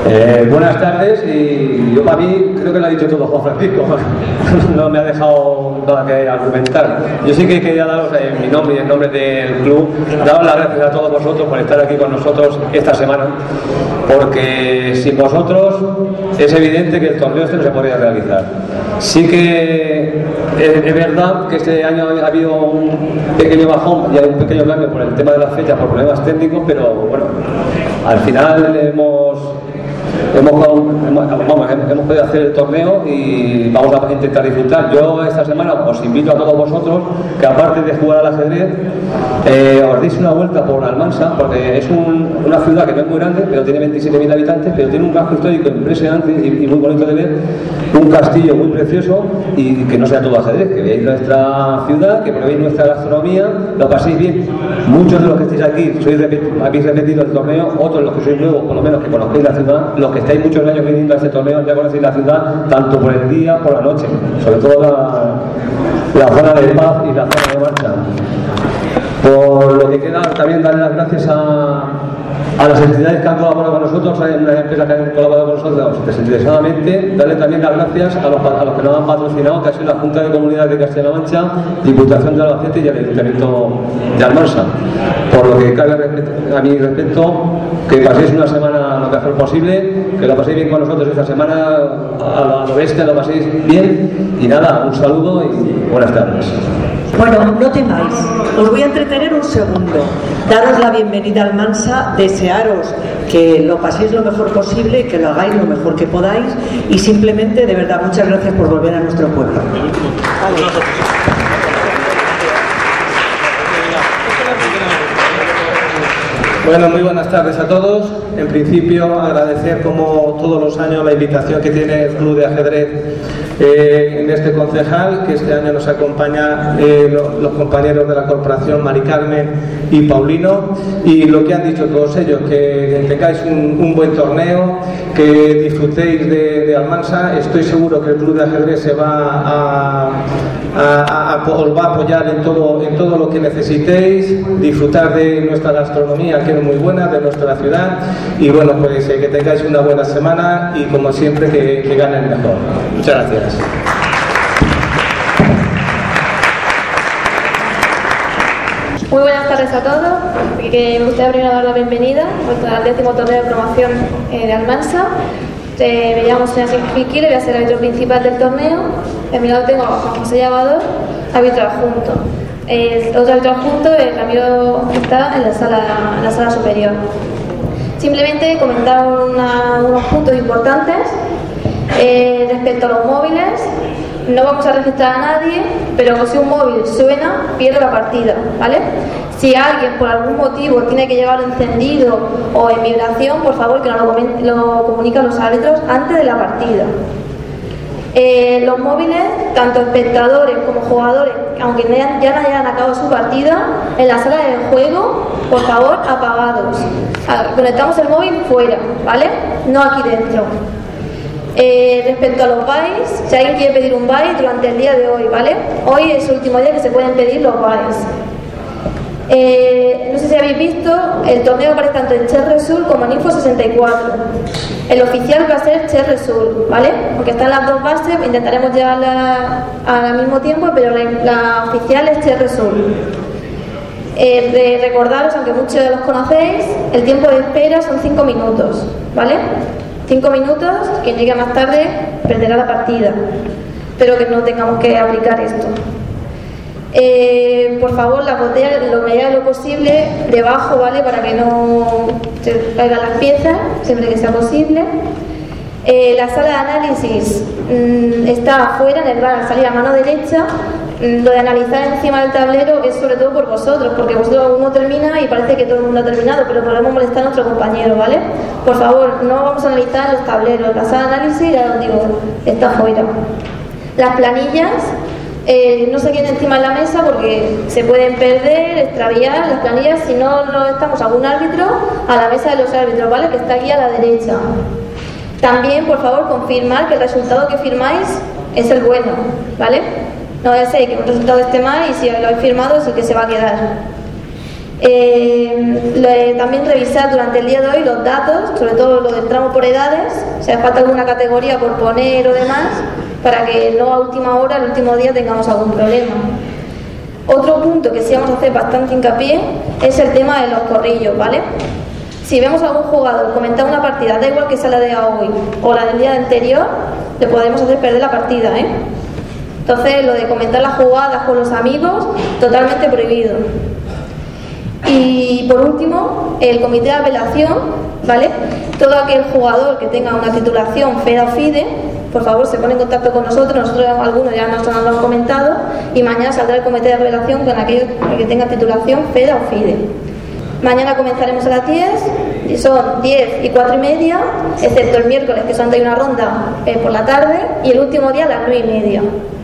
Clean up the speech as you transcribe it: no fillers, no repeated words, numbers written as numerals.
Buenas tardes, y yo para mí creo que lo ha dicho todo Juan Francisco. No me ha dejado nada que argumentar. Yo sí que quería daros en mi nombre y en nombre del club, daros las gracias a todos vosotros por estar aquí con nosotros esta semana, porque sin vosotros es evidente que el torneo este no se podría realizar. Sí que es verdad que este año ha habido un pequeño bajón y hay un pequeño cambio por el tema de las fechas, por problemas técnicos, pero bueno, al final hemos podido hacer el torneo y vamos a intentar disfrutar. Yo esta semana os invito a todos vosotros que, aparte de jugar al ajedrez, os deis una vuelta por Almansa, porque es una ciudad que no es muy grande, pero tiene 27.000 habitantes, pero tiene un casco histórico impresionante y muy bonito de ver, un castillo muy precioso, y que no sea todo ajedrez, que veáis nuestra ciudad, que probéis nuestra gastronomía, lo paséis bien. Muchos de los que estáis aquí habéis repetido el torneo, otros los que sois nuevos, por lo menos que conozcáis la ciudad, los que estáis muchos años viniendo a este torneo ya conocéis la ciudad, tanto por el día como por la noche, sobre todo la zona de paz y la zona de marcha. Por lo que queda, también darle las gracias a las entidades que han colaborado con nosotros, hay una empresa que han colaborado con nosotros desinteresadamente. Darle también las gracias a los que nos han patrocinado, que ha sido la Junta de Comunidades de Castilla-La Mancha, Diputación de Albacete y el Ayuntamiento de Almansa. Por lo que cabe a mi respecto, que paséis una semana lo mejor posible, que lo paséis bien con nosotros esta semana, a lo bestia, lo paséis bien, y nada, un saludo y buenas tardes. Bueno, no temáis, os voy a entretener un segundo. Daros la bienvenida al Almansa, desearos que lo paséis lo mejor posible, que lo hagáis lo mejor que podáis, y simplemente, de verdad, muchas gracias por volver a nuestro pueblo. Vale. Bueno, muy buenas tardes a todos. En principio, agradecer como todos los años la invitación que tiene el Club de Ajedrez en este concejal, que este año nos acompaña los compañeros de la corporación Mari Carmen y Paulino, y lo que han dicho todos ellos, que tengáis un buen torneo, que disfrutéis de Almansa. Estoy seguro que el Club de Ajedrez se va os va a apoyar en todo lo que necesitéis, disfrutar de nuestra gastronomía, que es muy buena, de nuestra ciudad, y bueno, pues que tengáis una buena semana y, como siempre, que ganen mejor. Muchas gracias. Muy buenas tardes a todos. Me gustaría primero dar la bienvenida al 10º torneo de promoción de Almansa. Me llamo Sonia Sigfiki, voy a ser el árbitro principal del torneo. A mi lado tengo a Juan José Llavador, árbitro adjunto. El otro árbitro adjunto, el Ramiro, está en la sala superior. Simplemente comentar unos puntos importantes respecto a los móviles. No vamos a registrar a nadie, pero si un móvil suena, pierde la partida, ¿vale? Si alguien por algún motivo tiene que llevarlo encendido o en vibración, por favor que lo comunique a los árbitros antes de la partida. Los móviles, tanto espectadores como jugadores, aunque ya no hayan acabado su partida, en la sala de juego, por favor, apagados. Conectamos el móvil fuera, ¿vale? No aquí dentro. Respecto a los bytes, si alguien quiere pedir un byte durante el día de hoy, ¿vale? Hoy es el último día que se pueden pedir los bytes. No sé si habéis visto, el torneo aparece tanto en Chess Resul como en Info 64. El oficial va a ser Chess Resul, ¿vale? Porque están las dos bases, intentaremos llevarlas al mismo tiempo, pero la oficial es Chess Resul. Recordaros, aunque muchos los conocéis, el tiempo de espera son 5 minutos, ¿vale? 5 minutos, quien llegue más tarde perderá la partida. Espero que no tengamos que aplicar esto. Por favor, las botellas, lo medida de lo posible, debajo, ¿vale? Para que no se caigan las piezas, siempre que sea posible. La sala de análisis está afuera, en el bar, al salir a mano derecha. Lo de analizar encima del tablero es sobre todo por vosotros, porque vosotros uno termina y parece que todo el mundo ha terminado, pero podemos molestar a nuestro compañero, ¿vale? Por favor, no vamos a analizar en los tableros. La sala de análisis, ya os digo, está afuera. Las planillas no se queden encima de la mesa porque se pueden perder, extraviar las planillas. Si no lo estamos algún árbitro, a la mesa de los árbitros, ¿vale? Que está aquí a la derecha. También, por favor, confirmar que el resultado que firmáis es el bueno, ¿vale? No vaya a ser que un resultado esté mal y si lo habéis firmado es el que se va a quedar. También revisar durante el día de hoy los datos, sobre todo lo del tramo por edades, si hace falta alguna categoría por poner o demás, para que no a última hora, el último día, tengamos algún problema. Otro punto que sí vamos a hacer bastante hincapié es el tema de los corrillos, ¿vale? Si vemos a algún jugador comentar una partida, da igual que sea la de hoy o la del día anterior, le podemos hacer perder la partida, ¿eh? Entonces, lo de comentar las jugadas con los amigos, totalmente prohibido. Y por último, el comité de apelación, ¿vale? Todo aquel jugador que tenga una titulación FEDA o FIDE, por favor se pone en contacto con nosotros algunos ya nos lo han comentado, y mañana saldrá el comité de apelación con aquellos que tengan titulación FEDA o FIDE. Mañana comenzaremos a las 10, y son 10 y 4 y media, excepto el miércoles, que solamente hay una ronda por la tarde, y el último día a las 9 y media.